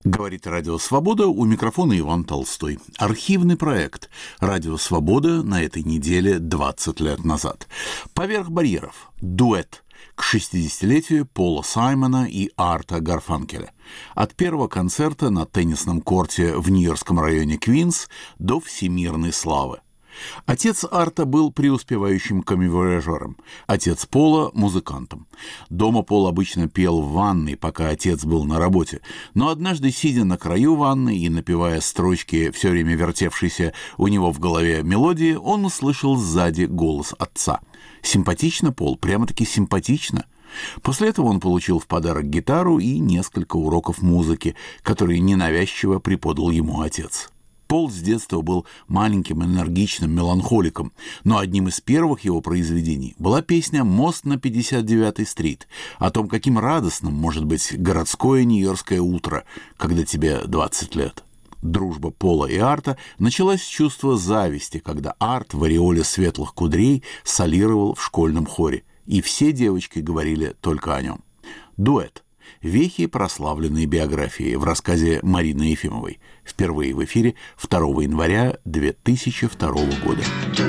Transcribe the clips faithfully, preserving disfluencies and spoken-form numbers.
Говорит Радио Свобода, у микрофона Иван Толстой. Архивный проект «Радио Свобода» на этой неделе двадцать лет назад. «Поверх барьеров» – дуэт к шестидесятилетию Пола Саймона и Арта Гарфанкеля. От первого концерта на теннисном корте в нью-йоркском районе Квинс до всемирной славы. Отец Арта был преуспевающим камевояжером, отец Пола – музыкантом. Дома Пол обычно пел в ванной, пока отец был на работе, но однажды, сидя на краю ванны и напевая строчки, все время вертевшейся у него в голове мелодии, он услышал сзади голос отца. Симпатично, Пол, прямо-таки симпатично. После этого он получил в подарок гитару и несколько уроков музыки, которые ненавязчиво преподал ему отец. Пол с детства был маленьким энергичным меланхоликом, но одним из первых его произведений была песня «Мост на пятьдесят девятой стрит», о том, каким радостным может быть городское нью-йоркское утро, когда тебе двадцать лет. Дружба Пола и Арта началась с чувства зависти, когда Арт в ореоле светлых кудрей солировал в школьном хоре, и все девочки говорили только о нем. Дуэт. Вехи прославленной биографии в рассказе Марины Ефимовой. Впервые в эфире второго января две тысячи второго года.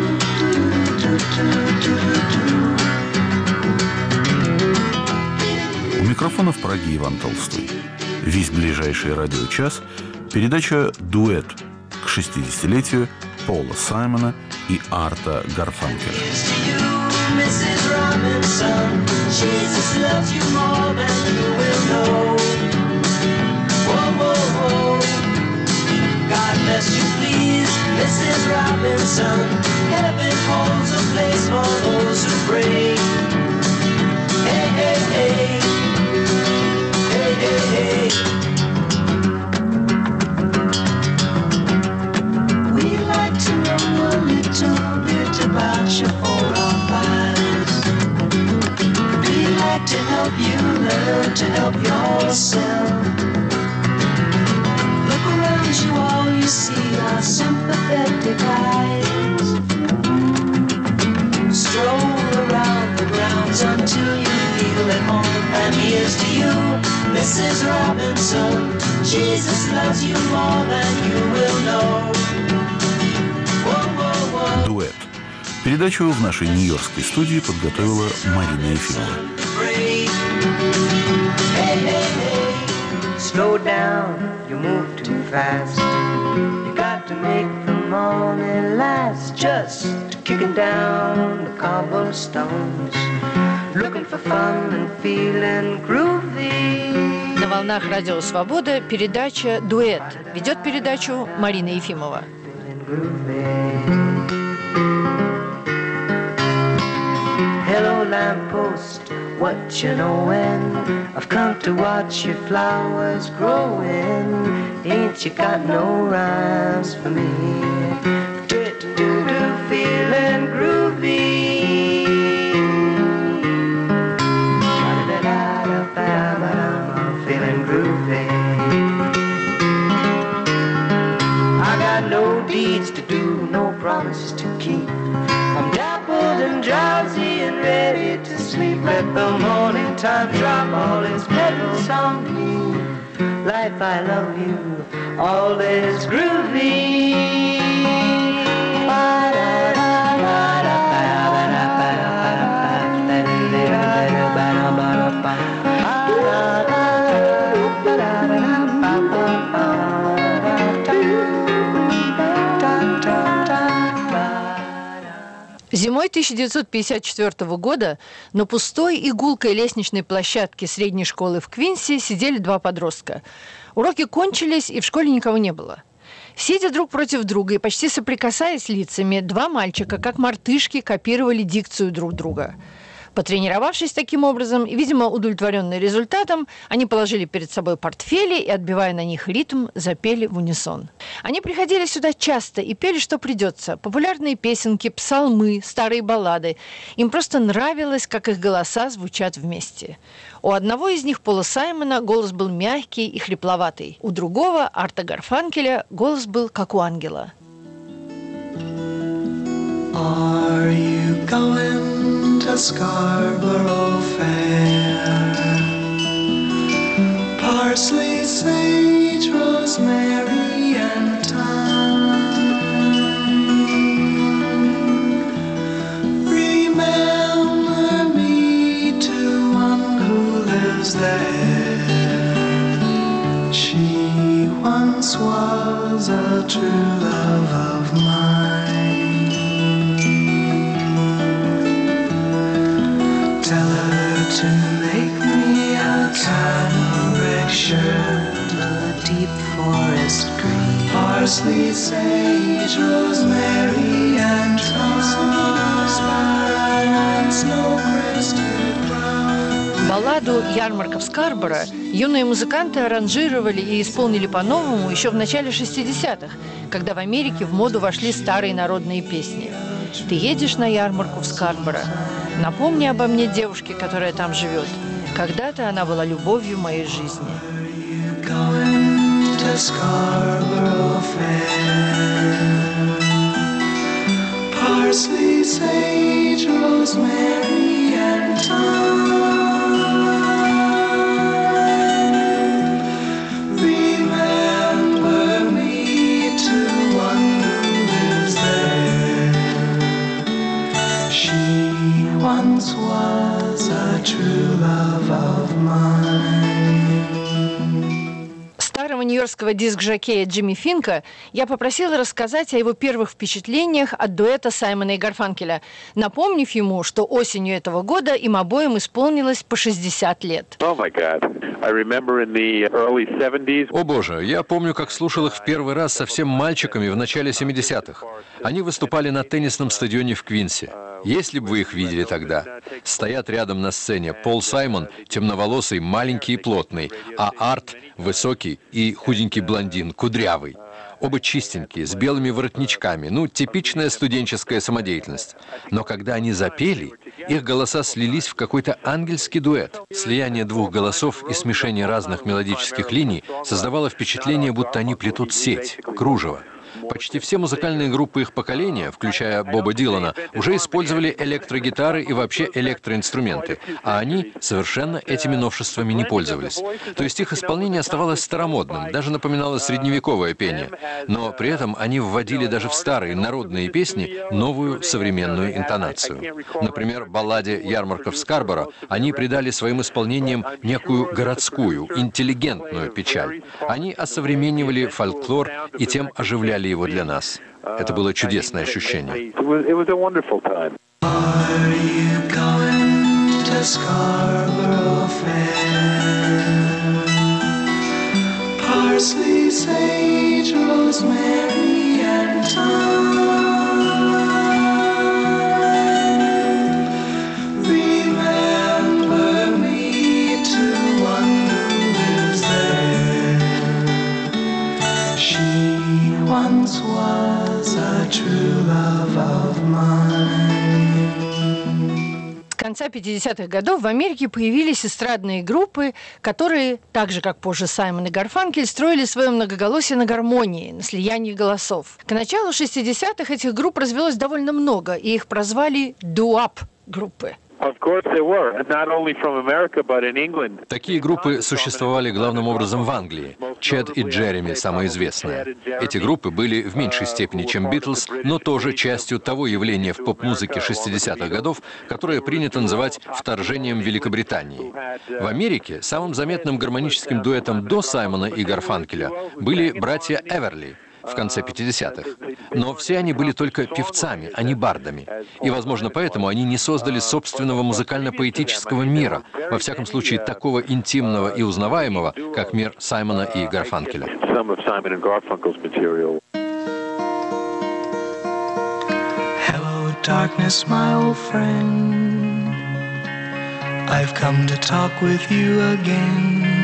У микрофона в Праге Иван Толстой. Весь ближайший радиочас передача «Дуэт» к шестидесятилетию Пола Саймона и Арта Гарфанкеля. Missus Robinson, Jesus loves you more than you will know. Whoa, whoa, whoa. God bless you, please, Missus Robinson. Heaven holds a place for those who pray. Hey, hey, hey. Hey, hey, hey. We like to know a little bit about your four or five. To help you learn to help yourself. Look around you, all you see are sympathetic eyes. Stroll around the grounds until you feel at home. And here's to you, Missus Robinson. Jesus loves you more than you will know. Whoa, whoa, whoa. Дуэт. Передачу в нашей нью-йоркской студии подготовила Марина Ефимова. Slow down, you move too fast. You got to make the morning last. Just kicking down the cobblestones, looking for fun and feeling groovy. На волнах Радио Свобода передача «Дуэт». Ведет передачу Марина Ефимова. Hello, lamppost, what you knowin'? I've come to watch your flowers growing. Ain't you got no rhymes for me? Do-do-do-do, feeling groovy. I'm feeling groovy. I got no deeds to do, no promises to keep. I'm dappled and drowsy and ready to sleep. Let the morning time drop all its petals on me. Life, I love you, all is groovy. Зимой тысяча девятьсот пятьдесят четвёртого года на пустой и гулкой лестничной площадке средней школы в Квинсе сидели два подростка. Уроки кончились, и в школе никого не было. Сидя друг против друга и почти соприкасаясь лицами, два мальчика, как мартышки, копировали дикцию друг друга. Потренировавшись таким образом и, видимо, удовлетворенные результатом, они положили перед собой портфели и, отбивая на них ритм, запели в унисон. Они приходили сюда часто и пели, что придется. Популярные песенки, псалмы, старые баллады. Им просто нравилось, как их голоса звучат вместе. У одного из них, Пола Саймона, голос был мягкий и хрипловатый. У другого, Арта Гарфанкеля, голос был как у ангела. Are you going to Scarborough Fair? Parsley, sage, rosemary and thyme. Remember me to one who lives there. She once was a true love of mine. Tell her to make me a cambric shirt, a deep forest green, parsley, sage, rosemary, and thyme, snow-crested brown. Балладу «Ярмарка в Скарборо» юные музыканты аранжировали и исполнили по-новому еще в начале шестидесятых, когда в Америке в моду вошли старые народные песни. «Ты едешь на ярмарку в Скарборо. Напомни обо мне девушке, которая там живет. Когда-то она была любовью моей жизни». Parsley, sage, rosemary, and thyme. Remember me to one who lives there. She once was a true love of mine. Старого нью-йоркского диск-жокея Джимми Финка я попросила рассказать о его первых впечатлениях от дуэта Саймона и Гарфанкеля, напомнив ему, что осенью этого года им обоим исполнилось по шестьдесят лет. Oh my God. I remember in the early seventies. О боже, я помню, как слушал их в первый раз совсем мальчиками в начале семидесятых. Они выступали на теннисном стадионе в Квинсе. Если бы вы их видели тогда. Стоят рядом на сцене Пол Саймон, темноволосый, маленький и плотный, а Арт – высокий и худенький блондин, кудрявый. Оба чистенькие, с белыми воротничками, ну, типичная студенческая самодеятельность. Но когда они запели, их голоса слились в какой-то ангельский дуэт. Слияние двух голосов и смешение разных мелодических линий создавало впечатление, будто они плетут сеть, кружево. Почти все музыкальные группы их поколения, включая Боба Дилана, уже использовали электрогитары и вообще электроинструменты, а они совершенно этими новшествами не пользовались. То есть их исполнение оставалось старомодным, даже напоминало средневековое пение. Но при этом они вводили даже в старые народные песни новую современную интонацию. Например, в балладе «Ярмарка в Скарборо» они придали своим исполнениям некую городскую, интеллигентную печаль. Они осовременивали фольклор и тем оживляли его для нас. Это было чудесное ощущение. Are you going to Scarborough Fair? Parsley, sage, rosemary, and thyme. Remember me to one who lives there. She once was a true love of mine. С конца пятидесятых годов в Америке появились эстрадные группы, которые, так же как позже Саймон и Гарфанкель, строили свое многоголосие на гармонии, на слиянии голосов. К началу шестидесятых этих групп развелось довольно много, и их прозвали «ду-ап» группы. Такие группы существовали главным образом в Англии. Чед и Джереми – самые известные. Эти группы были в меньшей степени, чем Битлз, но тоже частью того явления в поп-музыке шестидесятых годов, которое принято называть вторжением Великобритании. В Америке самым заметным гармоническим дуэтом до Саймона и Гарфанкеля были братья Эверли в конце пятидесятых. Но все они были только певцами, а не бардами. И, возможно, поэтому они не создали собственного музыкально-поэтического мира, во всяком случае, такого интимного и узнаваемого, как мир Саймона и Гарфанкеля. Hello, darkness, my old friend. I've come to talk with you again.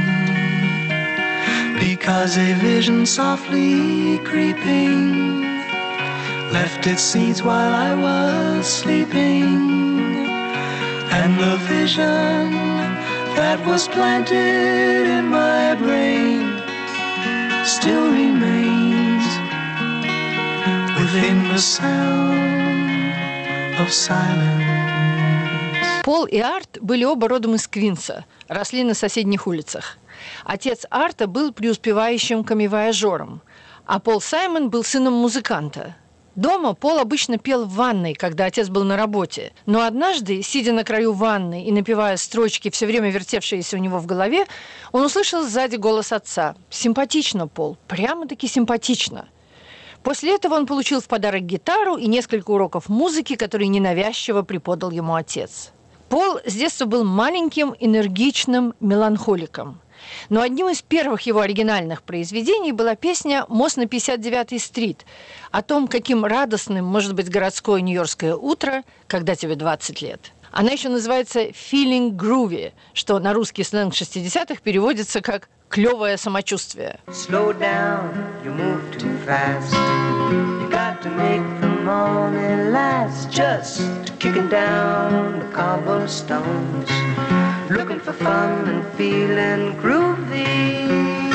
Because a vision softly creeping left its seeds while I was sleeping, and the vision that was planted in my brain still remains within the sound of silence. Пол и Арт были оба родом из Квинса, росли на соседних улицах. Отец Арта был преуспевающим камевояжером, а Пол Саймон был сыном музыканта. Дома Пол обычно пел в ванной, когда отец был на работе. Но однажды, сидя на краю ванны и напевая строчки, все время вертевшиеся у него в голове, он услышал сзади голос отца. «Симпатично, Пол, прямо-таки симпатично». После этого он получил в подарок гитару и несколько уроков музыки, которые ненавязчиво преподал ему отец. Пол с детства был маленьким, энергичным меланхоликом. Но одним из первых его оригинальных произведений была песня «Мост на пятьдесят девятой стрит» о том, каким радостным может быть городское нью-йоркское утро, когда тебе двадцать лет. Она еще называется «Feeling Groovy», что на русский сленг шестидесятых переводится как «клевое самочувствие». Slow down, you move too fast. You got to make the morning last. Just kicking down the cobblestones, looking for fun and feeling groovy.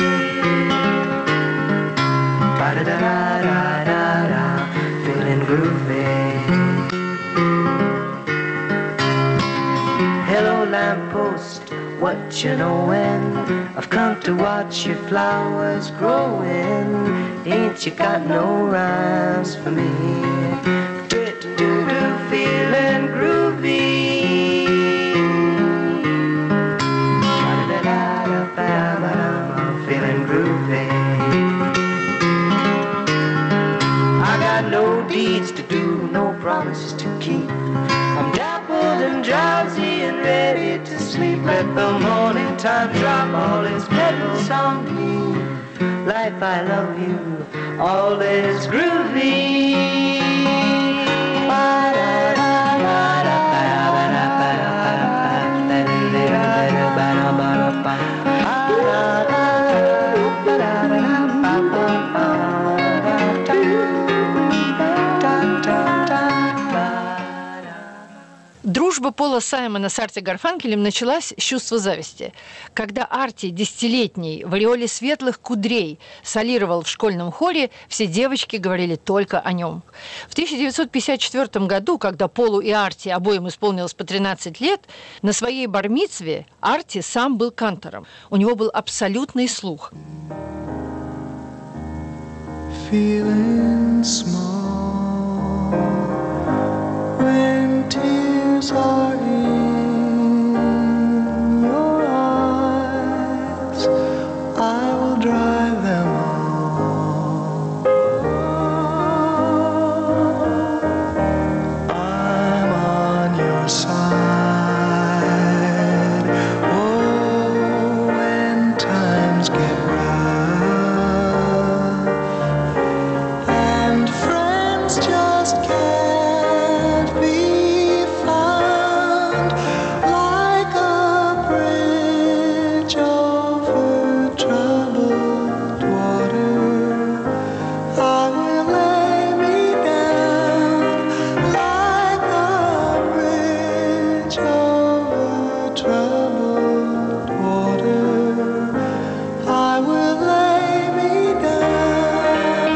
Ba-da-da-da-da-da, feeling groovy. Hello lamppost, what you knowin'? I've come to watch your flowers growing. Ain't you got no rhymes for me? Do-do-do-do, feeling groovy. I'm feeling groovy. I got no deeds to do, no promises to keep. I'm dappled and drowsy and ready to sleep. Let the morning time drop all its petals on me. Life, I love you, all is groovy. Дружба Пола Саймона с Арти Гарфанкелем началась с чувства зависти. Когда Арти, десятилетний, в ореоле светлых кудрей, солировал в школьном хоре, все девочки говорили только о нем. В тысяча девятьсот пятьдесят четвёртом году, когда Полу и Арти обоим исполнилось по тринадцать лет, на своей бар-мицве Арти сам был кантором. У него был абсолютный слух. Feeling small when tears are in your eyes, I will dry them all. I'm on your side. Oh, when times get rough and friends just can't be found, like a bridge over troubled water, I will lay me down. Like a bridge over troubled water, I will lay me down.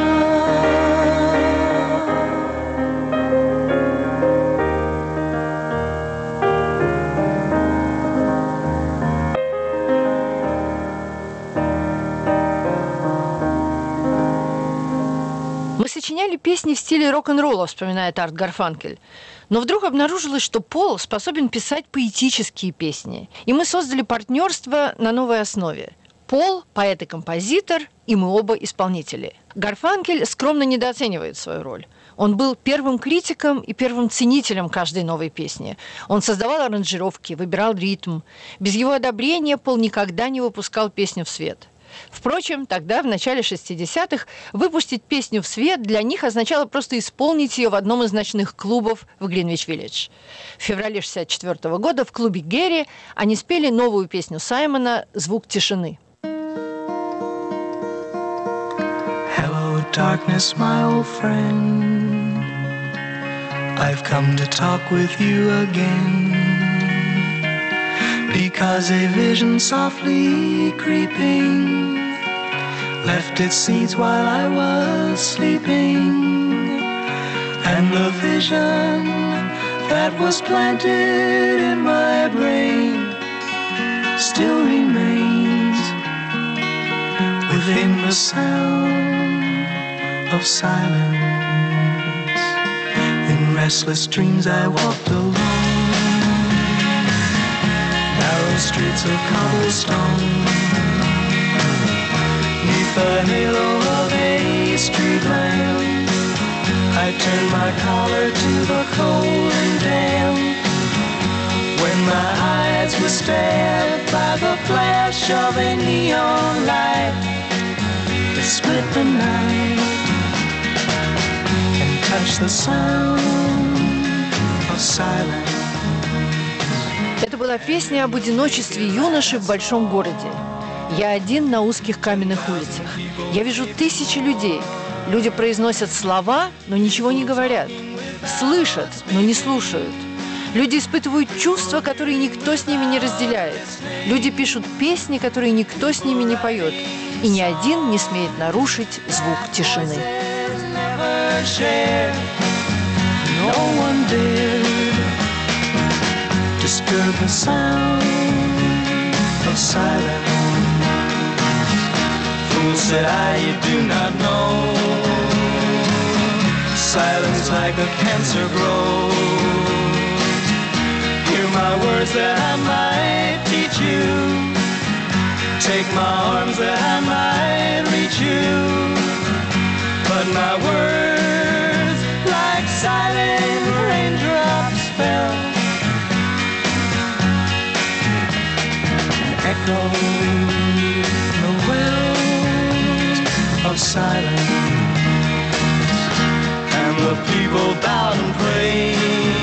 Мы сочиняли песни в стиле рок-н-ролла, вспоминает Арт Гарфанкель. Но вдруг обнаружилось, что Пол способен писать поэтические песни. И мы создали партнерство на новой основе. Пол – поэт и композитор, и мы оба исполнители. Гарфанкель скромно недооценивает свою роль. Он был первым критиком и первым ценителем каждой новой песни. Он создавал аранжировки, выбирал ритм. Без его одобрения Пол никогда не выпускал песню в свет. Впрочем, тогда, в начале шестидесятых, выпустить песню в свет для них означало просто исполнить ее в одном из ночных клубов в Гринвич-Виллидж. В феврале шестьдесят четвёртого года в клубе «Герри» они спели новую песню Саймона «Звук тишины». Hello, darkness, my old friend. I've come to talk with you again, because a vision softly creeping left its seeds while I was sleeping, and the vision that was planted in my brain still remains Craving the sound of silence. In restless dreams I walked alone, narrow streets of cobblestone. Neath the halo of a street lamp, I turned my collar to the cold and damp. When my eyes were stabbed by the flash of a neon light that split the night and touched the sound of silence. Это была песня об одиночестве юноши в большом городе. Я один на узких каменных улицах. Я вижу тысячи людей. Люди произносят слова, но ничего не говорят. Слышат, но не слушают. Люди испытывают чувства, которые никто с ними не разделяет. Люди пишут песни, которые никто с ними не поет. И ни один не смеет нарушить звук тишины. Hear my words that I might teach you. Take my arms that I might reach you. But my words, like silent raindrops, fell, echoing the wells of silence. And the people bowed and prayed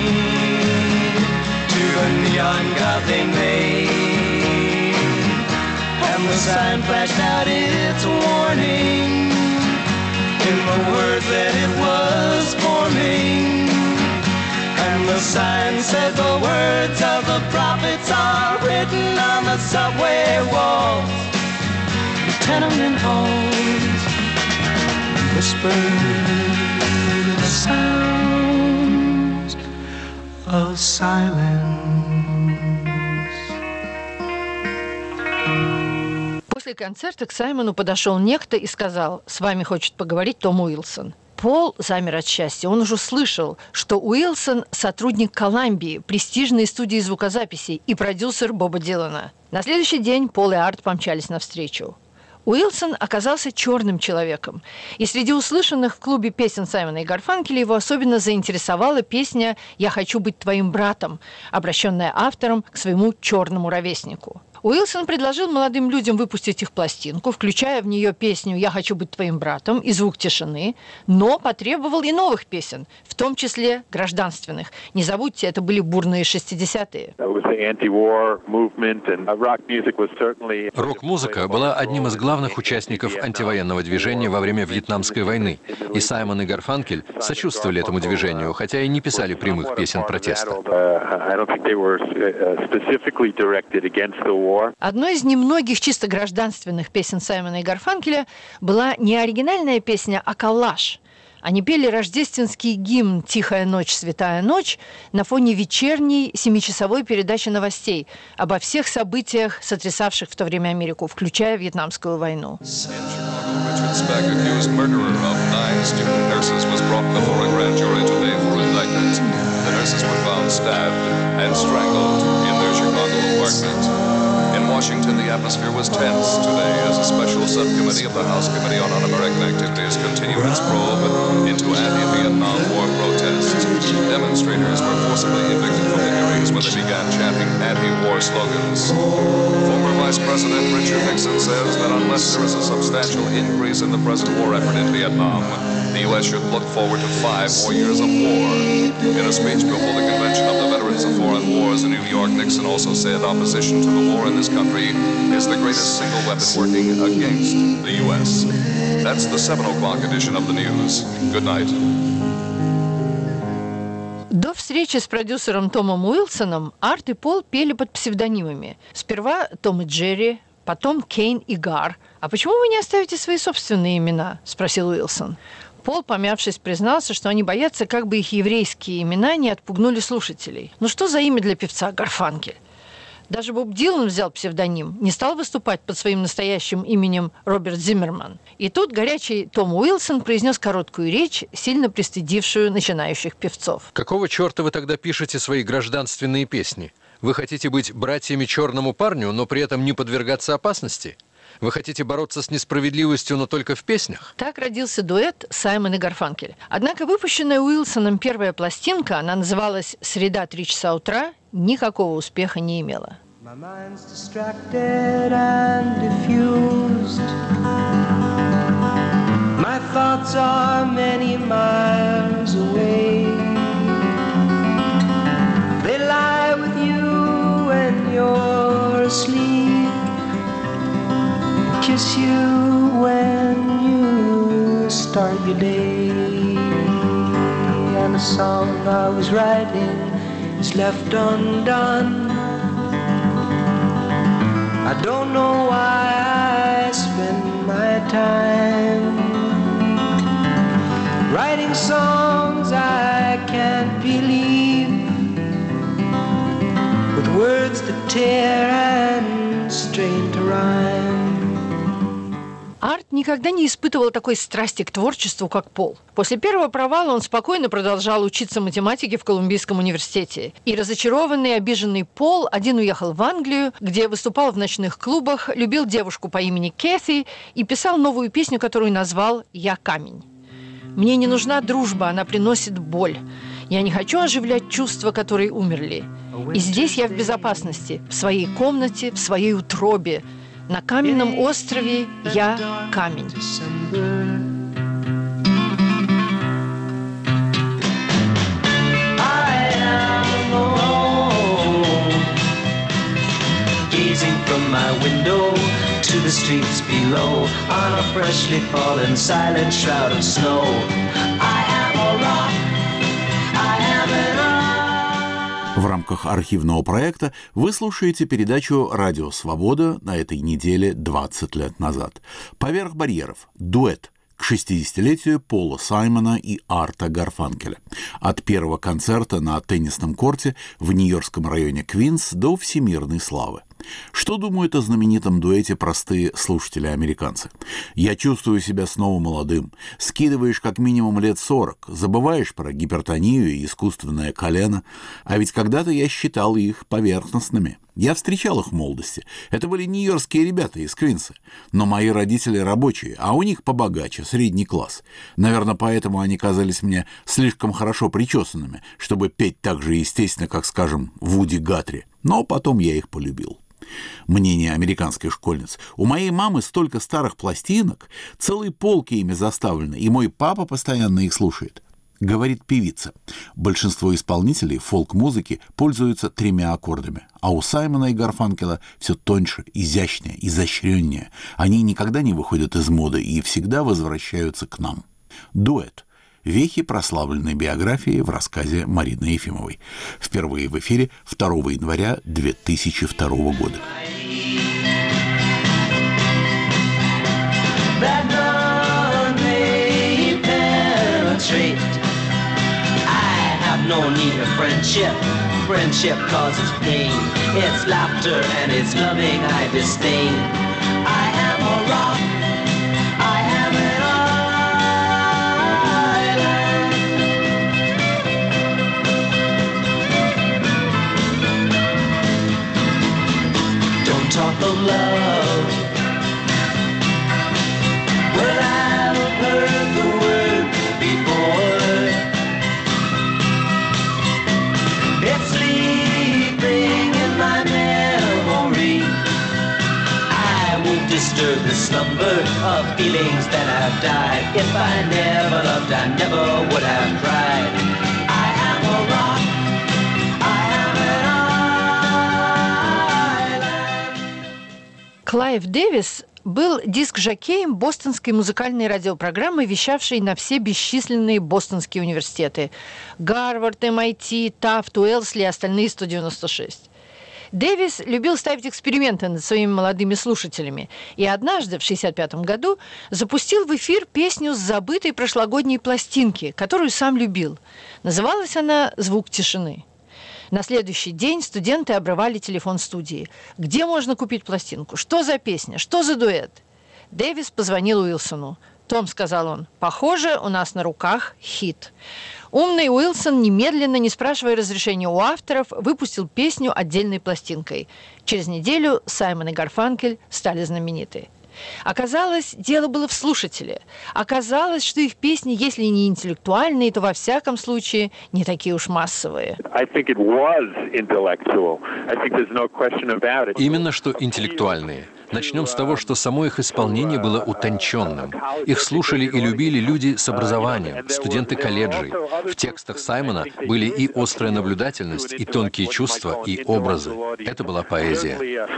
to the neon god they made, and the sign flashed out its warning in the words that it was forming. And the sign said the words of the prophets are written on the subway walls, the tenement halls, whispered the sounds of silence. После концерта к Саймону подошел некто и сказал: «С вами хочет поговорить Том Уилсон». Пол замер от счастья. Он уже слышал, что Уилсон – сотрудник Колумбии, престижной студии звукозаписей, и продюсер Боба Дилана. На следующий день Пол и Арт помчались навстречу. Уилсон оказался черным человеком, и среди услышанных в клубе песен Саймона и Гарфанкеля его особенно заинтересовала песня «Я хочу быть твоим братом», обращенная автором к своему черному ровеснику. Уилсон предложил молодым людям выпустить их пластинку, включая в нее песню «Я хочу быть твоим братом» и «Звук тишины», но потребовал и новых песен, в том числе гражданственных. Не забудьте, это были бурные шестидесятые. Рок-музыка была одним из главных участников антивоенного движения во время Вьетнамской войны, и Саймон и Гарфанкель сочувствовали этому движению, хотя и не писали прямых песен протеста. Одной из немногих чисто гражданственных песен Саймона и Гарфанкеля была не оригинальная песня, а коллаж. Они пели рождественский гимн «Тихая ночь, святая ночь» на фоне вечерней семичасовой передачи новостей обо всех событиях, сотрясавших в то время Америку, включая Вьетнамскую войну. In Washington, the atmosphere was tense today as a special subcommittee of the House Committee on Un-American Activities continued its probe into anti-Vietnam War protests. Demonstrators were forcibly evicted from the hearings when they began chanting anti-war slogans. Former Vice President Richard Nixon says that unless there is a substantial increase in the present war effort in Vietnam, the U S should look forward to five more years of war. In a speech before the Convention of the Veterans of Foreign Wars in New York, Nixon also said opposition to the war in this country is the greatest single weapon working against the U S. That's the seven o'clock edition of the news. Good night. До встречи с продюсером Томом Уилсоном Арт и Пол пели под псевдонимами. Сперва Том и Джерри, потом Кейн и Гар. «А почему вы не оставите свои собственные имена?» – спросил Уилсон. Пол, помявшись, признался, что они боятся, как бы их еврейские имена не отпугнули слушателей. «Ну что за имя для певца Гарфанкель?» Даже Боб Дилан взял псевдоним, не стал выступать под своим настоящим именем Роберт Зиммерман. И тут горячий Том Уилсон произнес короткую речь, сильно пристыдившую начинающих певцов. Какого черта вы тогда пишете свои гражданственные песни? Вы хотите быть братьями черному парню, но при этом не подвергаться опасности? Вы хотите бороться с несправедливостью, но только в песнях? Так родился дуэт Саймон и Гарфанкель. Однако выпущенная Уилсоном первая пластинка, она называлась «Среда, три часа утра», никакого успеха не имела. My mind's distracted and diffused. My thoughts are many miles away. They lie with you when you're asleep. Kiss you when you start your day. And the song I was writing is left undone. I don't know why I spend my time writing songs I can't believe, with words that tear and strain to rhyme. Арт никогда не испытывал такой страсти к творчеству, как Пол. После первого провала он спокойно продолжал учиться математике в Колумбийском университете. И разочарованный и обиженный Пол один уехал в Англию, где выступал в ночных клубах, любил девушку по имени Кэти и писал новую песню, которую назвал «Я камень». «Мне не нужна дружба, она приносит боль. Я не хочу оживлять чувства, которые умерли. И здесь я в безопасности, в своей комнате, в своей утробе. На каменном острове я камень». Gazing from my window to the streets below, on a freshly fallen silent shroud of snow. I am a rock, I am an rock. В рамках архивного проекта вы слушаете передачу «Радио Свобода» на этой неделе двадцать лет назад. «Поверх барьеров» – дуэт к шестидесятилетию Пола Саймона и Арта Гарфанкеля. От первого концерта на теннисном корте в нью-йоркском районе Квинс до всемирной славы. Что думают о знаменитом дуэте простые слушатели-американцы? Я чувствую себя снова молодым. Скидываешь как минимум лет сорок, забываешь про гипертонию и искусственное колено. А ведь когда-то я считал их поверхностными. Я встречал их в молодости. Это были нью-йоркские ребята из Квинса. Но мои родители рабочие, а у них побогаче, средний класс. Наверное, поэтому они казались мне слишком хорошо причесанными, чтобы петь так же естественно, как, скажем, Вуди Гатри. Но потом я их полюбил. Мнение американской школьницы. У моей мамы столько старых пластинок, целые полки ими заставлены, и мой папа постоянно их слушает. Говорит певица. Большинство исполнителей фолк-музыки пользуются тремя аккордами, а у Саймона и Гарфанкеля все тоньше, изящнее, изощреннее. Они никогда не выходят из моды и всегда возвращаются к нам. Дуэт. Вехи прославленной биографии в рассказе Марины Ефимовой. Впервые в эфире второго января две тысячи второго года. No need of friendship. Friendship causes pain. It's laughter and it's loving I disdain. I am a rock. I am an island. Don't talk of love. Well, I've heard the word before. It's sleeping in my memory. I won't disturb the slumber of feelings that have died. If I never loved, I never would have tried. I am a rock. I am an island. Клайв Дэвис был диск-жокеем бостонской музыкальной радиопрограммы, вещавшей на все бесчисленные бостонские университеты – Гарвард, эм ай ти, Тафт, Уэлсли и остальные сто девяносто шесть. Дэвис любил ставить эксперименты над своими молодыми слушателями и однажды, в шестьдесят пятом году, запустил в эфир песню с забытой прошлогодней пластинки, которую сам любил. Называлась она «Звук тишины». На следующий день студенты обрывали телефон студии. Где можно купить пластинку? Что за песня? Что за дуэт? Дэвис позвонил Уилсону. «Том», — сказал он, — «похоже, у нас на руках хит». Умный Уилсон, немедленно, не спрашивая разрешения у авторов, выпустил песню отдельной пластинкой. Через неделю Саймон и Гарфанкель стали знамениты. Оказалось, дело было в слушателе. Оказалось, что их песни, если не интеллектуальные, то во всяком случае не такие уж массовые. Именно что интеллектуальные. Начнем с того, что само их исполнение было утонченным. Их слушали и любили люди с образованием, студенты колледжей. В текстах Саймона были и острая наблюдательность, и тонкие чувства, и образы. Это была поэзия.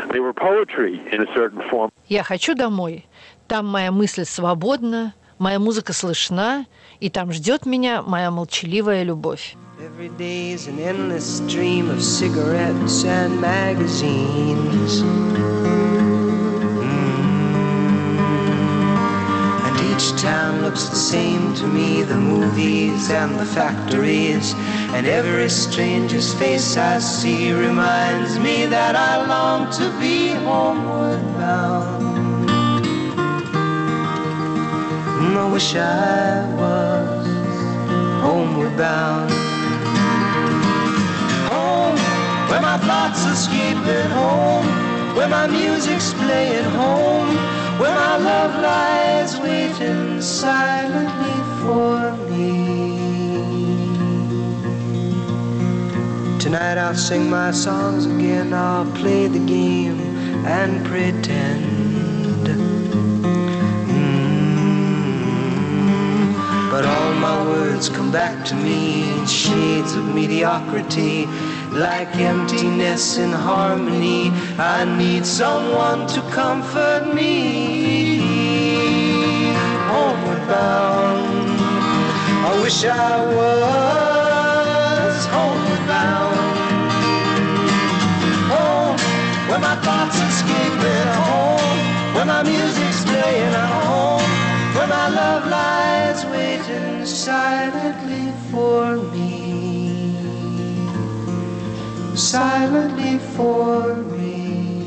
«Я хочу домой. Там моя мысль свободна, моя музыка слышна, и там ждет меня моя молчаливая любовь». Every day's an endless stream of cigarettes and magazines. Each town looks the same to me, the movies and the factories, and every stranger's face I see reminds me that I long to be homeward bound. I wish I was homeward bound. Home, where my thoughts escaping, home, where my music's playing, home, where my love lies waiting silently for me. Tonight I'll sing my songs again, I'll play the game and pretend. Mm. But all my words come back to me in shades of mediocrity, like emptiness in harmony. I need someone to comfort me. Homeward bound, I wish I was homeward bound. Home, where my thoughts escaping, home, where my music's playing, home, where my love lies waiting silently for me. Silently for me.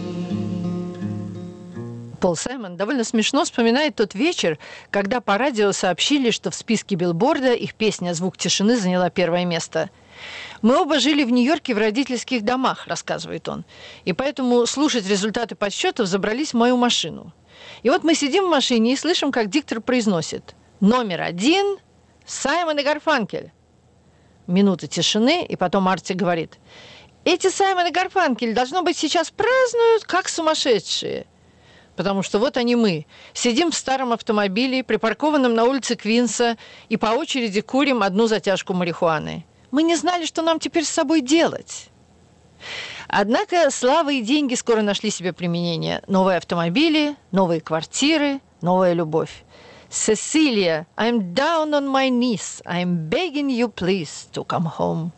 Пол Саймон довольно смешно вспоминает тот вечер, когда по радио сообщили, что в списке Билборда их песня «Звук тишины» заняла первое место. «Мы оба жили в Нью-Йорке в родительских домах», — рассказывает он, «и поэтому слушать результаты подсчетов забрались в мою машину. И вот мы сидим в машине и слышим, как диктор произносит: номер один — Саймон и Гарфанкель». Минута тишины, и потом Арти говорит: «Эти Саймон и Гарфанкель, должно быть, сейчас празднуют, как сумасшедшие». Потому что вот они мы, сидим в старом автомобиле, припаркованном на улице Квинса, и по очереди курим одну затяжку марихуаны. Мы не знали, что нам теперь с собой делать. Однако слава и деньги скоро нашли себе применение. Новые автомобили, новые квартиры, новая любовь. Cecilia, I'm down on my knees. I'm begging you, please, to come home.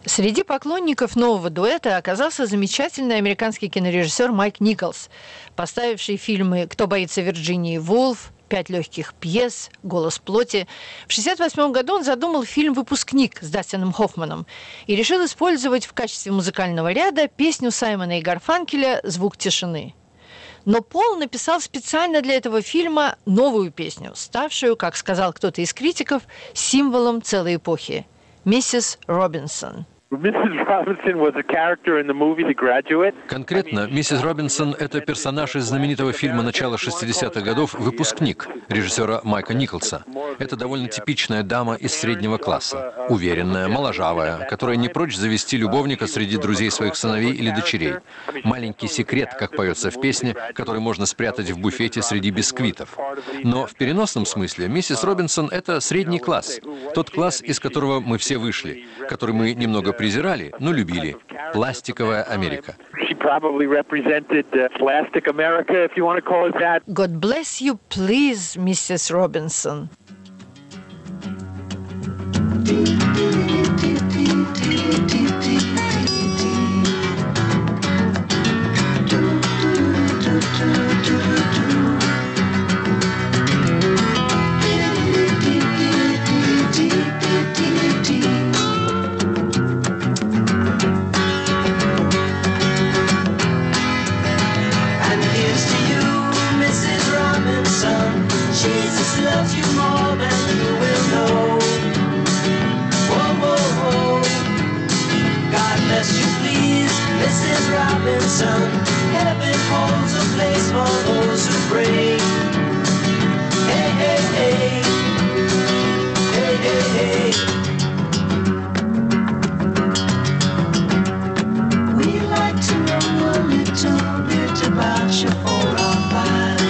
Среди поклонников нового дуэта оказался замечательный американский кинорежиссер Майк Николс, поставивший фильмы «Кто боится Вирджинии Вулф», «Пять легких пьес», «Голос плоти». В шестьдесят восьмом году он задумал фильм «Выпускник» с Дастином Хоффманом и решил использовать в качестве музыкального ряда песню Саймона и Гарфанкеля «Звук тишины». Но Пол написал специально для этого фильма новую песню, ставшую, как сказал кто-то из критиков, символом целой эпохи – «Миссис Робинсон». Конкретно, миссис Робинсон – это персонаж из знаменитого фильма начала шестидесятых годов «Выпускник» режиссера Майка Николса. Это довольно типичная дама из среднего класса, уверенная, моложавая, которая не прочь завести любовника среди друзей своих сыновей или дочерей. Маленький секрет, как поется в песне, который можно спрятать в буфете среди бисквитов. Но в переносном смысле миссис Робинсон – это средний класс, тот класс, из которого мы все вышли, который мы немного презирали, но любили. Пластиковая Америка. God bless you, please, миссис Робинсон. Jesus loves you more than you will know. Whoa, whoa, whoa. God bless you, please, Missus Robinson. Heaven holds a place for those who pray. Hey, hey, hey. Hey, hey, hey. We like to know a little bit about you for our lives.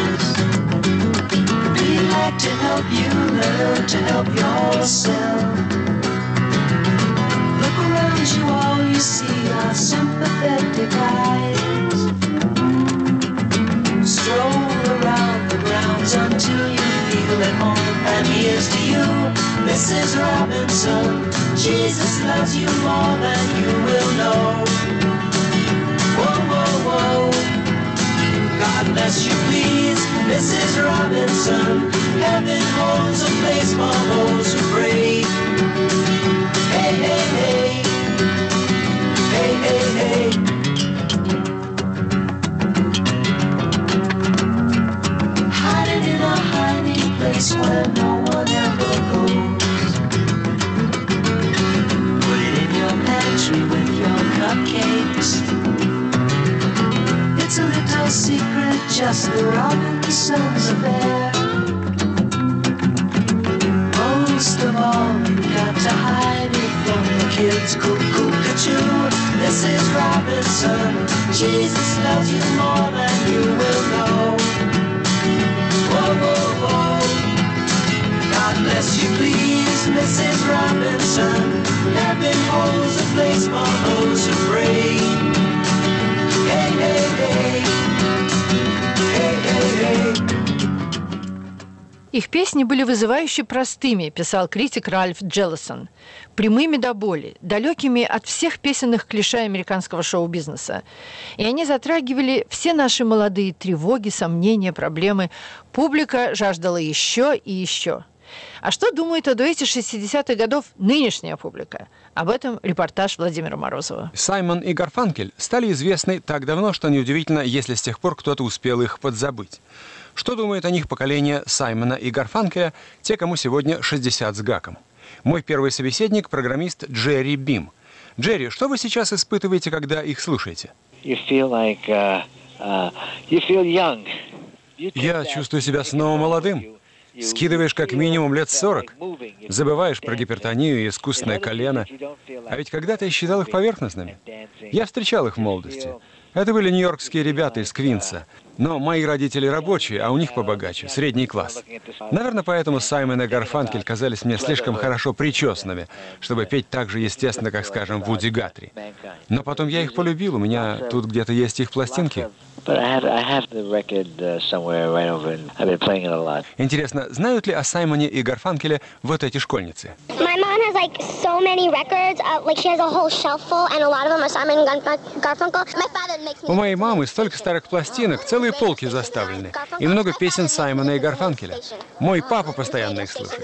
To help you learn to help yourself. Look around you, all you see are sympathetic eyes. Stroll around the grounds until you feel at home. And here's to you, Missus Robinson. Jesus loves you more than you will know. Whoa, whoa, whoa. God bless you, please, Missus Robinson. Heaven holds a place for those who pray. Hey, hey, hey. Hey, hey, hey. Hiding in a hiding place where no one ever goes. Put it in your pantry with your cupcakes. It's a little secret, just the Robinsons affair. Most of all, you've got to hide it from the kids. Cuckoo-ca-choo, Missus Robinson. Jesus loves you more than you will know. Whoa, whoa, whoa. God bless you, please, Missus Robinson. Heaven holds a place for those who pray. Hey, hey, hey. Hey, hey, hey. Их песни были вызывающе простыми, писал критик Ральф Джеллсон, прямыми до боли, далекими от всех песенных клише американского шоу-бизнеса. И они затрагивали все наши молодые тревоги, сомнения, проблемы. Публика жаждала еще и еще. А что думает о дуэте шестидесятых годов нынешняя публика? Об этом репортаж Владимира Морозова. Саймон и Гарфанкель стали известны так давно, что неудивительно, если с тех пор кто-то успел их подзабыть. Что думает о них поколение Саймона и Гарфанкеля, те, кому сегодня шестьдесят с гаком? Мой первый собеседник – программист Джерри Бим. Джерри, что вы сейчас испытываете, когда их слушаете? You feel like, uh, uh, you feel young. Я чувствую себя снова молодым. Скидываешь как минимум лет сорок. Забываешь про гипертонию и искусственное колено. А ведь когда-то я считал их поверхностными. Я встречал их в молодости. Это были нью-йоркские ребята из Квинса. Но мои родители рабочие, а у них побогаче, средний класс. Наверное, поэтому Саймон и Гарфанкель казались мне слишком хорошо причесанными, чтобы петь так же естественно, как, скажем, Вуди Гатри. Но потом я их полюбил, у меня тут где-то есть их пластинки. Интересно, знают ли о Саймоне и Гарфанкеле вот эти школьницы? My mom mom has like so many records. Uh, like she has a whole shelf full, and a lot of them are Simon and Garfunkel. My father makes me. У моей мамы столько старых пластинок, целые полки заставлены, и много песен Саймона и Гарфанкеля. Мой папа постоянно их слушает.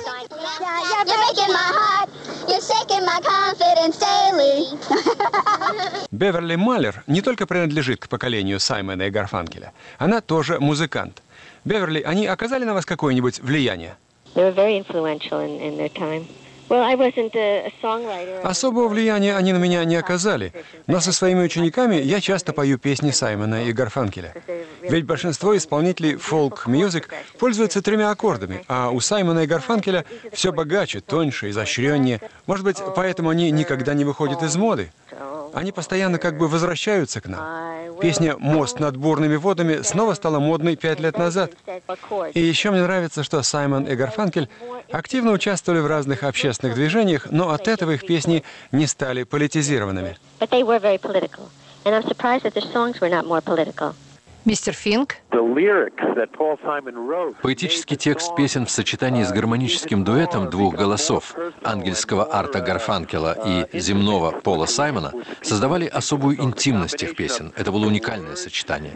Беверли Маллер не только принадлежит к поколению Саймона и Гарфанкеля, она тоже музыкант. Беверли, они оказали на вас какое-нибудь влияние? Особого влияния они на меня не оказали, но со своими учениками я часто пою песни Саймона и Гарфанкеля. Ведь большинство исполнителей фолк-мьюзик пользуются тремя аккордами, а у Саймона и Гарфанкеля все богаче, тоньше, изощреннее. Может быть, поэтому они никогда не выходят из моды. Они постоянно как бы возвращаются к нам. Песня «Мост над бурными водами» снова стала модной пять лет назад. И еще мне нравится, что Саймон и Гарфанкель активно участвовали в разных общественных движениях, но от этого их песни не стали политизированными. Мистер Финк. Поэтический текст песен в сочетании с гармоническим дуэтом двух голосов, ангельского Арта Гарфанкела и земного Пола Саймона, создавали особую интимность их песен. Это было уникальное сочетание.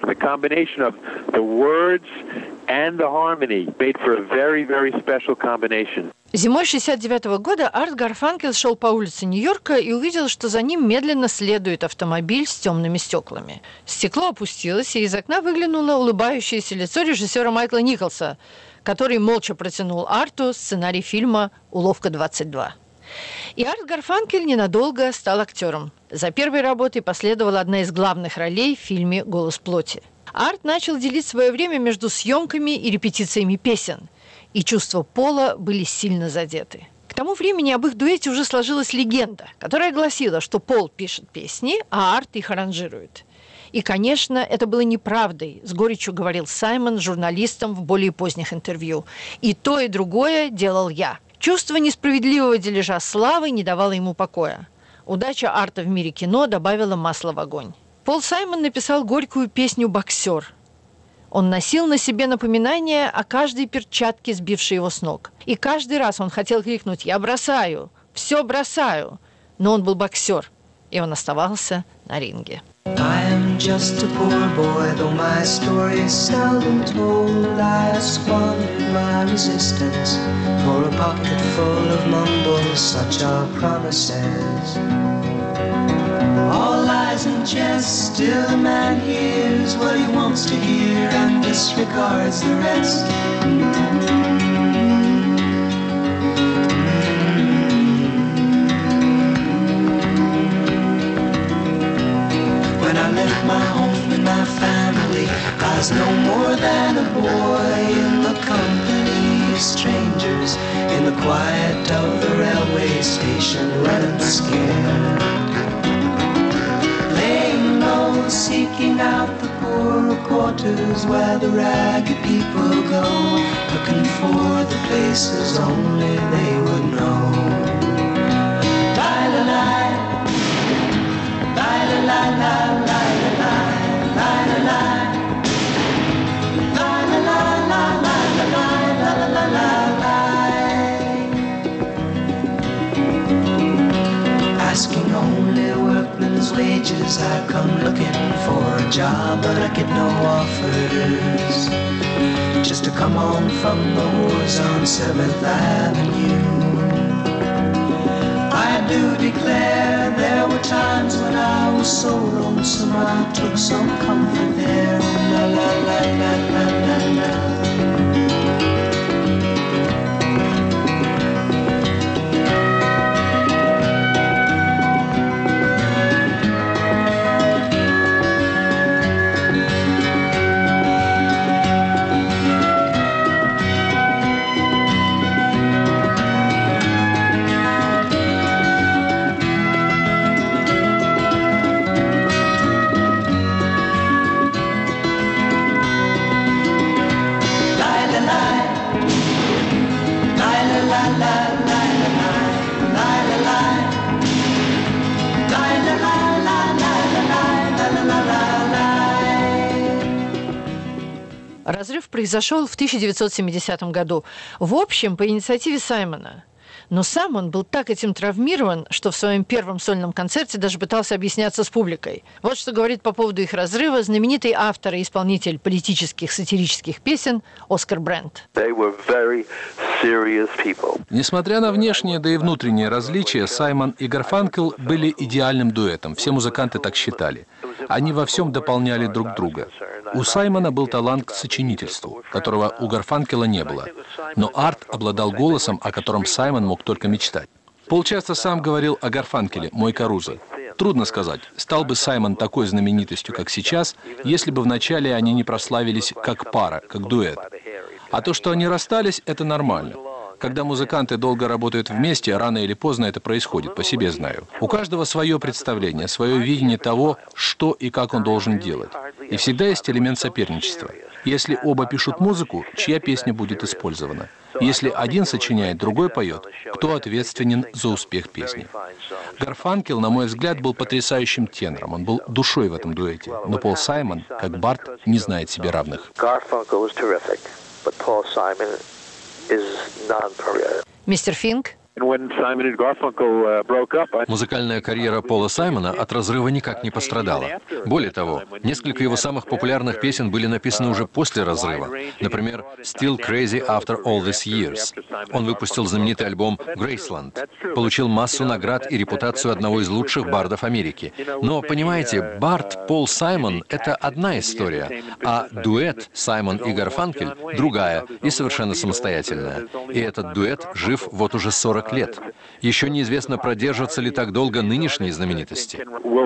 Зимой шестьдесят девятого года Арт Гарфанкел шел по улице Нью-Йорка и увидел, что за ним медленно следует автомобиль с темными стеклами. Стекло опустилось, и из окна выглянуло улыбающееся лицо режиссера Майкла Николса, который молча протянул Арту сценарий фильма «Уловка двадцать два». И Арт Гарфанкель ненадолго стал актером. За первой работой последовала одна из главных ролей в фильме «Голос плоти». Арт начал делить свое время между съемками и репетициями песен, и чувства Пола были сильно задеты. К тому времени об их дуэте уже сложилась легенда, которая гласила, что Пол пишет песни, а Арт их аранжирует. И, конечно, это было неправдой, с горечью говорил Саймон журналистам в более поздних интервью. И то, и другое делал я. Чувство несправедливого дележа славы не давало ему покоя. Удача Арта в мире кино добавила масла в огонь. Пол Саймон написал горькую песню «Боксер». Он носил на себе напоминание о каждой перчатке, сбившей его с ног. И каждый раз он хотел крикнуть «Я бросаю! Все бросаю!» Но он был боксер, и он оставался на ринге. I am just a poor boy, though my story is seldom told. I have squandered my resistance for a pocket full of mumbles, such are promises. All lies and jest, still a man hears what he wants to hear and disregards the rest. When I left my home and my family, I was no more than a boy in the company of strangers, in the quiet of the railway station, running scared. Laying low, seeking out the poorer quarters where the ragged people go, looking for the places only they would know. Die-la-la, die-la-la-la. Asking only workmen's wages, I come looking for a job, but I get no offers. Just to come on from the wars on seventh Avenue. I do declare there were times when I was so lonesome I took some comfort there. La la la la la la la. Разрыв произошел в тысяча девятьсот семидесятом году. В общем, по инициативе Саймона. Но сам он был так этим травмирован, что в своем первом сольном концерте даже пытался объясняться с публикой. Вот что говорит по поводу их разрыва знаменитый автор и исполнитель политических сатирических песен Оскар Брент. Несмотря на внешние, да и внутренние различия, Саймон и Гарфанкел были идеальным дуэтом. Все музыканты так считали. Они во всем дополняли друг друга. У Саймона был талант к сочинительству, которого у Гарфанкела не было. Но Арт обладал голосом, о котором Саймон мог только мечтать. Пол часто сам говорил о Гарфанкеле, мой Карузо. Трудно сказать, стал бы Саймон такой знаменитостью, как сейчас, если бы вначале они не прославились как пара, как дуэт. А то, что они расстались, это нормально. Когда музыканты долго работают вместе, рано или поздно это происходит, по себе знаю. У каждого свое представление, свое видение того, что и как он должен делать. И всегда есть элемент соперничества. Если оба пишут музыку, чья песня будет использована? Если один сочиняет, другой поет, кто ответственен за успех песни? Гарфанкел, на мой взгляд, был потрясающим тенором. Он был душой в этом дуэте. Но Пол Саймон, как бард, не знает себе равных. Мистер Финк? Музыкальная карьера Пола Саймона от разрыва никак не пострадала. Более того, несколько его самых популярных песен были написаны уже после разрыва. Например, «Still Crazy After All These Years». Он выпустил знаменитый альбом «Graceland», получил массу наград и репутацию одного из лучших бардов Америки. Но, понимаете, бард Пол Саймон – это одна история, а дуэт Саймон и Гарфанкель – другая и совершенно самостоятельная. И этот дуэт жив вот уже сорок лет. Еще неизвестно, продержатся ли так долго нынешние знаменитости.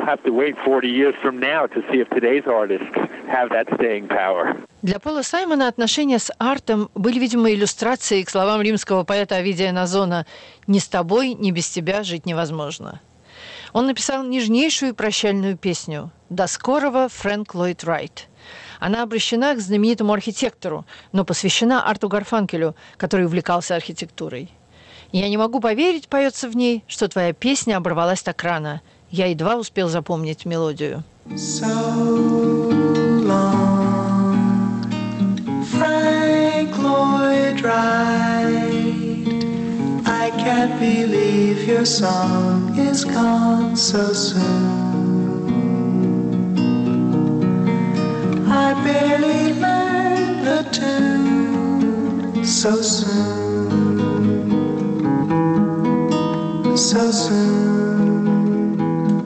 Для Пола Саймона отношения с Артом были, видимо, иллюстрацией к словам римского поэта Овидия Назона «Ни с тобой, ни без тебя жить невозможно». Он написал нежнейшую прощальную песню «До скорого, Фрэнк Ллойд Райт». Она обращена к знаменитому архитектору, но посвящена Арту Гарфанкелю, который увлекался архитектурой. «Я не могу поверить», — поется в ней, — «что твоя песня оборвалась так рано. Я едва успел запомнить мелодию». So long, Frank Lloyd Wright, I can't believe your song is gone so soon. I barely learned the tune so soon. So soon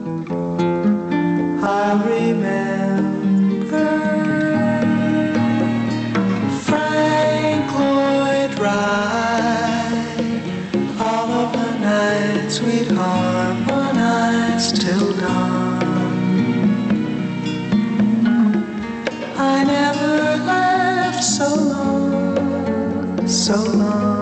I'll remember Frank Lloyd Wright, all of the nights we'd harmonize till dawn. I never laughed so long, so long.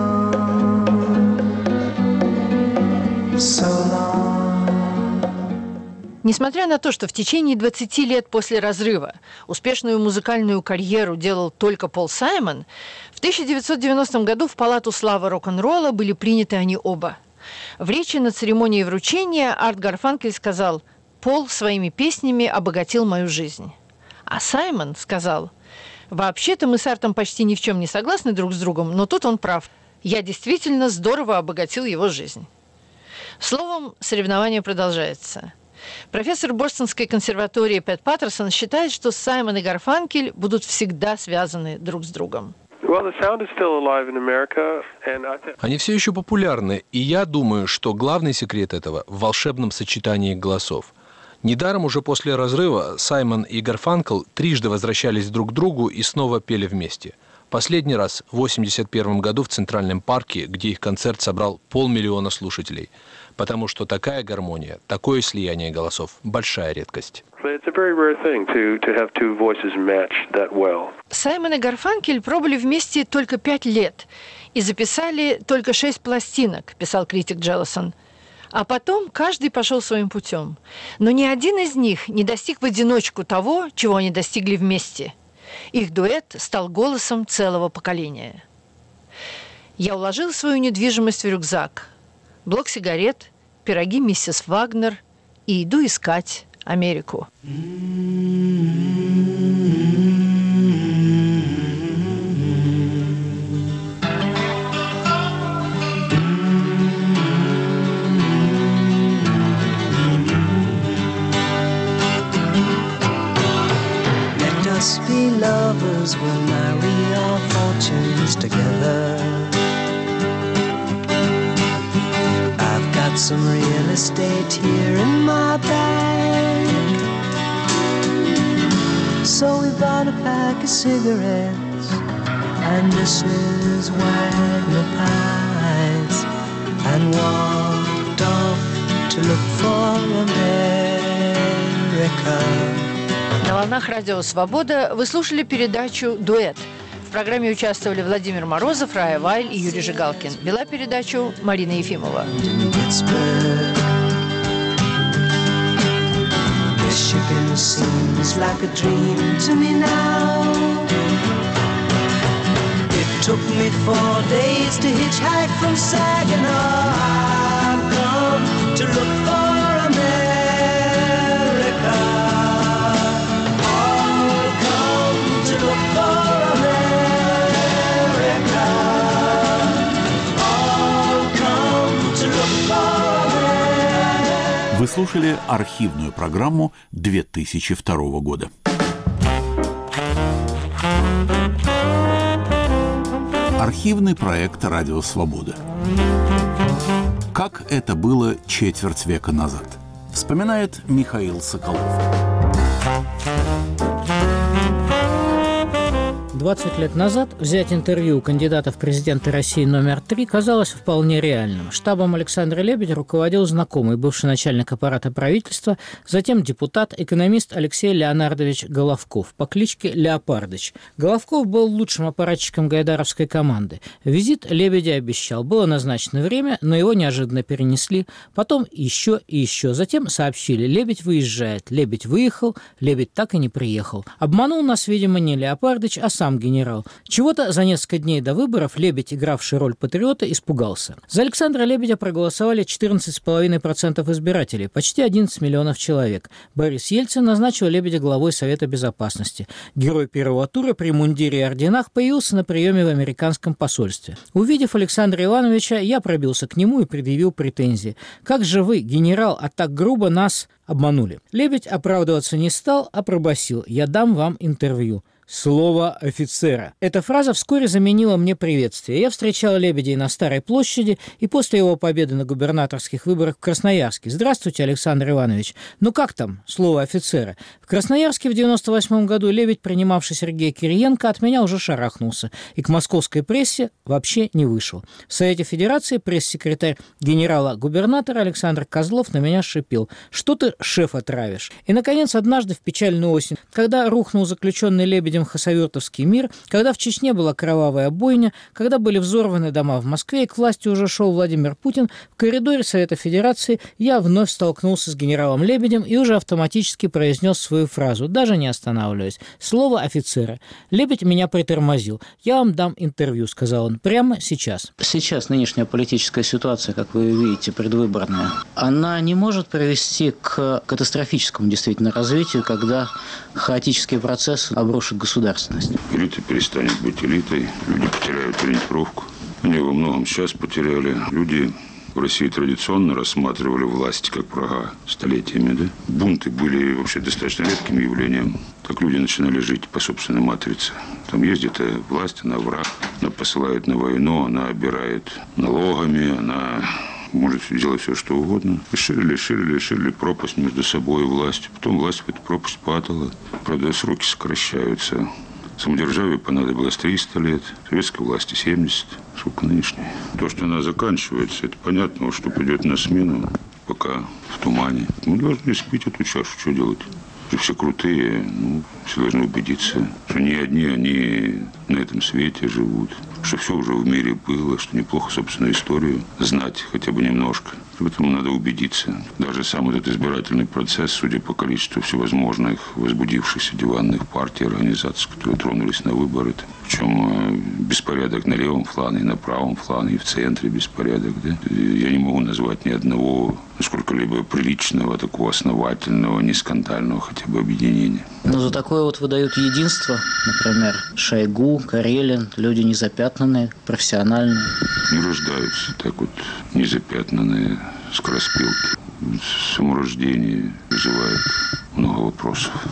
Несмотря на то, что в течение двадцати лет после разрыва успешную музыкальную карьеру делал только Пол Саймон, в тысяча девятьсот девяностом году в Палату славы рок-н-ролла были приняты они оба. В речи на церемонии вручения Арт Гарфанкель сказал: «Пол своими песнями обогатил мою жизнь». А Саймон сказал: «Вообще-то мы с Артом почти ни в чем не согласны друг с другом, но тут он прав. Я действительно здорово обогатил его жизнь». Словом, соревнование продолжается. Профессор Бостонской консерватории Пэт Паттерсон считает, что Саймон и Гарфанкель будут всегда связаны друг с другом. Они все еще популярны, и я думаю, что главный секрет этого в волшебном сочетании голосов. Недаром уже после разрыва Саймон и Гарфанкел трижды возвращались друг к другу и снова пели вместе. Последний раз в восемьдесят первом году в Центральном парке, где их концерт собрал полмиллиона слушателей. Потому что такая гармония, такое слияние голосов – большая редкость. Саймон и Гарфанкель пробыли вместе только пять лет и записали только шесть пластинок, писал критик Джеллосон. А потом каждый пошел своим путем. Но ни один из них не достиг в одиночку того, чего они достигли вместе. Их дуэт стал голосом целого поколения. Я уложил свою недвижимость в рюкзак, блок сигарет, пироги миссис Вагнер и иду искать Америку. lovers will marry our fortunes together. I've got some real estate here in my bag, so we bought a pack of cigarettes and Missus Wagner pies and walked off to look for America. На волнах радио «Свобода» вы слушали передачу «Дуэт». В программе участвовали Владимир Морозов, Рая Вайль и Юрий Жигалкин. Вела передачу Марина Ефимова. Michigan seems like a dream to me now. It took me four days to hitchhike from Saginaw. I've come to look for America. I'll come to look for America. I'll come to look for America. Вы слушали архивную программу две тысячи второго года. Архивный проект «Радио Свобода». Как это было четверть века назад, вспоминает Михаил Соколов. двадцать лет назад взять интервью у кандидата в президенты России номер три казалось вполне реальным. Штабом Александра Лебедя руководил знакомый, бывший начальник аппарата правительства, затем депутат, экономист Алексей Леонардович Головков по кличке Леопардыч. Головков был лучшим аппаратчиком гайдаровской команды. Визит Лебедя обещал. Было назначено время, но его неожиданно перенесли. Потом еще и еще. Затем сообщили: Лебедь выезжает. Лебедь выехал, Лебедь так и не приехал. Обманул нас, видимо, не Леопардыч, а сам генерал. Чего-то за несколько дней до выборов Лебедь, игравший роль патриота, испугался. За Александра Лебедя проголосовали четырнадцать целых пять десятых процента избирателей, почти одиннадцать миллионов человек. Борис Ельцин назначил Лебедя главой Совета Безопасности. Герой первого тура при мундире и орденах появился на приеме в американском посольстве. Увидев Александра Ивановича, я пробился к нему и предъявил претензии. «Как же вы, генерал, а так грубо нас обманули?» Лебедь оправдываться не стал, а пробасил: «Я дам вам интервью». Слово офицера. Эта фраза вскоре заменила мне приветствие. Я встречал Лебедя на Старой площади и после его победы на губернаторских выборах в Красноярске. «Здравствуйте, Александр Иванович. Ну как там? Слово офицера». В Красноярске в девяносто восьмом году Лебедь, принимавший Сергея Кириенко, от меня уже шарахнулся и к московской прессе вообще не вышел. В Совете Федерации пресс-секретарь генерала-губернатора Александр Козлов на меня шипел: «Что ты, шефа, травишь?» И, наконец, однажды в печальную осень, когда рухнул заключенный Лебедем хасавюртовский мир, когда в Чечне была кровавая бойня, когда были взорваны дома в Москве и к власти уже шел Владимир Путин, в коридоре Совета Федерации я вновь столкнулся с генералом Лебедем и уже автоматически произнес свою фразу, даже не останавливаясь: «Слово офицера». Лебедь меня притормозил. «Я вам дам интервью», — сказал он, — «прямо сейчас». Сейчас нынешняя политическая ситуация, как вы видите, предвыборная, она не может привести к катастрофическому действительно развитию, когда хаотический процесс обрушит государственность. Элита перестанет быть элитой, люди потеряют ориентировку. Они во многом сейчас потеряли. Люди в России традиционно рассматривали власть как врага столетиями. Да? Бунты были вообще достаточно редким явлением. Так люди начинали жить по собственной матрице. Там есть где-то власть, она враг, она посылает на войну, она обирает налогами, она может делать все, что угодно. Ширили, ширили, ширили пропасть между собой и властью. Потом власть в эту пропасть падала. Правда, сроки сокращаются. Самодержавию понадобилось триста лет, советской власти семьдесят. Сколько нынешней? То, что она заканчивается, это понятно, что придет на смену, пока в тумане. Мы должны спить эту чашу, что делать? Все крутые, ну, все должны убедиться, что не одни они на этом свете живут, что все уже в мире было, что неплохо собственную историю знать хотя бы немножко. Поэтому надо убедиться. Даже сам этот избирательный процесс, судя по количеству всевозможных возбудившихся диванных партий, организаций, которые тронулись на выборы, причем беспорядок на левом фланге, на правом фланге, и в центре беспорядок. Да? Я не могу назвать ни одного сколько-либо приличного, такого основательного, не скандального хотя бы объединения. Но за такое вот выдают единство, например, Шойгу, Карелин, люди незапятнанные, профессиональные. Не рождаются так вот незапятнанные скороспелки. Саморождение вызывает много вопросов.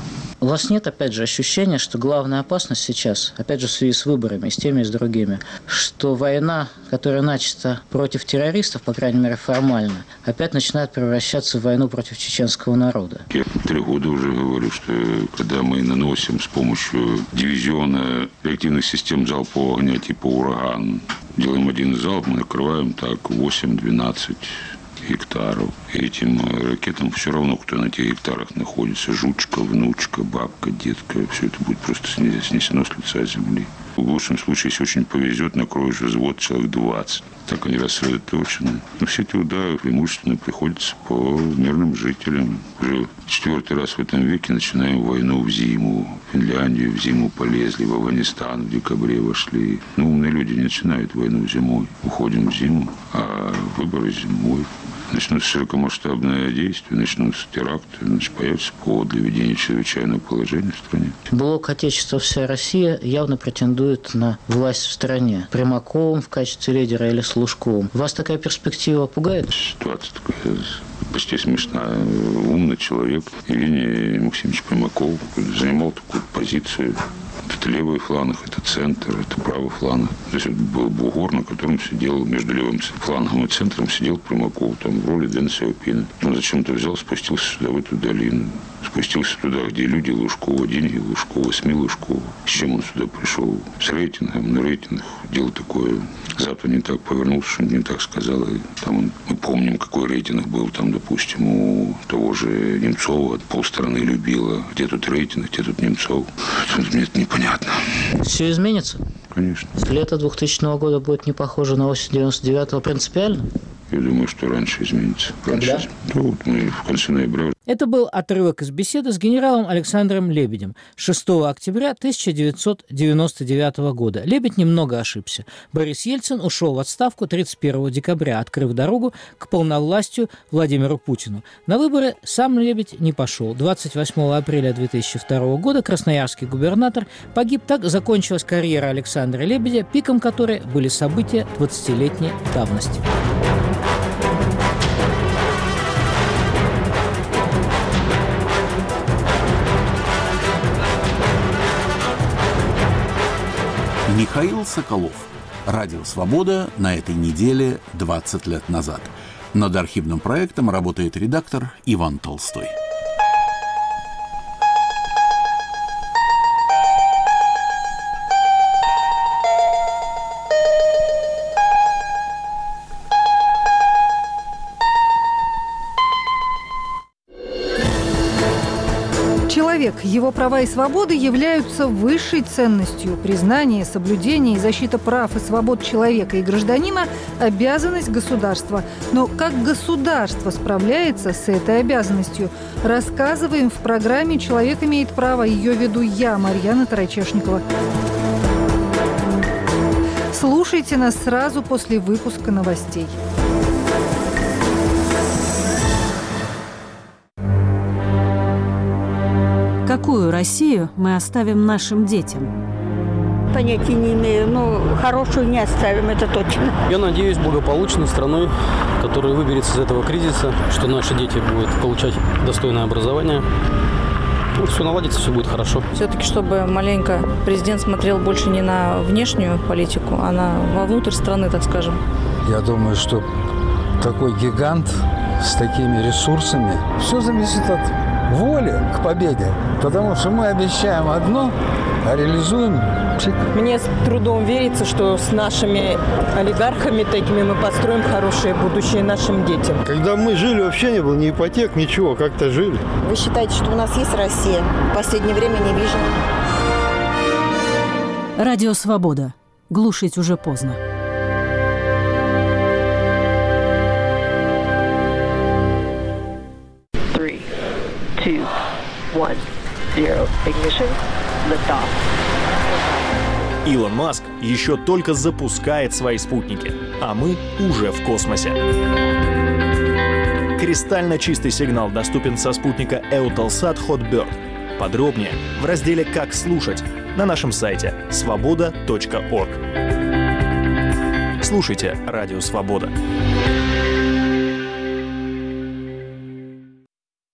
У вас нет, опять же, ощущения, что главная опасность сейчас, опять же, в связи с выборами, и с теми, и с другими, что война, которая начата против террористов, по крайней мере, формально, опять начинает превращаться в войну против чеченского народа? Я три года уже говорю, что когда мы наносим с помощью дивизиона реактивных систем залпового огня типа «Ураган», делаем один залп, мы накрываем так восемь-двенадцать гектаров. И этим ракетам все равно, кто на тех гектарах находится. Жучка, внучка, бабка, детка. Все это будет просто снесено с лица земли. В лучшем случае, если очень повезет, накроешь взвод человек двадцать. Так они рассредоточены. Но все эти удары преимущественно приходятся по мирным жителям. Уже четвертый раз в этом веке начинаем войну в зиму. В Финляндию в зиму полезли, в Афганистан в декабре вошли. Но умные люди не начинают войну зимой. Уходим в зиму, а выборы зимой. Начнутся широкомасштабные действия, начнутся теракты, значит, появится повод для введения чрезвычайного положения в стране. Блок «Отечество, вся Россия» явно претендует на власть в стране. Примаковым в качестве лидера или с Лужковым. Вас такая перспектива пугает? Ситуация такая почти смешная. Умный человек Евгений Максимович Примаков занимал такую позицию. Это левый фланг, это центр, это правый фланг. Здесь вот был бугор, на котором сидел, между левым флангом и центром сидел Примаков, там в роли Дэн Сяопина. Он зачем-то взял, спустился сюда, в эту долину. Спустился туда, где люди Лужкова, деньги Лужкова, СМИ Лужкова. С чем он сюда пришел? С рейтингом, на рейтинг. Дело такое. Запад не так повернулся, что не так сказал. И там он, мы помним, какой рейтинг был там, допустим, у того же Немцова. Полстраны любила. Где тут рейтинг, где тут Немцов? Мне это непонятно. Все изменится? Конечно. Лето двухтысячного года будет не похоже на осень девяносто девятого принципиально? Я думаю, что раньше изменится. Раньше. Когда? Ну, вот мы в конце ноября. Это был отрывок из беседы с генералом Александром Лебедем шестого октября тысяча девятьсот девяносто девятого года. Лебедь немного ошибся. Борис Ельцин ушел в отставку тридцать первого декабря, открыв дорогу к полновластию Владимиру Путину. На выборы сам Лебедь не пошел. двадцать восьмого апреля две тысячи второго года красноярский губернатор погиб. Так закончилась карьера Александра Лебедя, пиком которой были события двадцатилетней давности. Михаил Соколов. Радио «Свобода» на этой неделе двадцать лет назад. Над архивным проектом работает редактор Иван Толстой. Человек, его права и свободы являются высшей ценностью. Признание, соблюдение и защита прав и свобод человека и гражданина – обязанность государства. Но как государство справляется с этой обязанностью? Рассказываем в программе «Человек имеет право». Ее веду я, Марьяна Тарачешникова. Слушайте нас сразу после выпуска новостей. Какую Россию мы оставим нашим детям? Понятия не имею, но хорошую не оставим, это точно. Я надеюсь, благополучной страной, которая выберется из этого кризиса, что наши дети будут получать достойное образование. Ну, все наладится, все будет хорошо. Все-таки, чтобы маленько президент смотрел больше не на внешнюю политику, а на вовнутрь страны, так скажем. Я думаю, что такой гигант с такими ресурсами, все зависит от воли к победе. Потому что мы обещаем одно, а реализуем псих. Мне с трудом верится, что с нашими олигархами такими мы построим хорошее будущее нашим детям. Когда мы жили, вообще не было ни ипотек, ничего, как-то жили. Вы считаете, что у нас есть Россия? В последнее время не вижу. Радио «Свобода». Глушить уже поздно. Two, one, zero, ignition, liftoff. Илон Маск еще только запускает свои спутники, а мы уже в космосе. Кристально чистый сигнал доступен со спутника Eutelsat Hotbird. Подробнее в разделе «Как слушать» на нашем сайте свобода точка орг. Слушайте «Радио Свобода».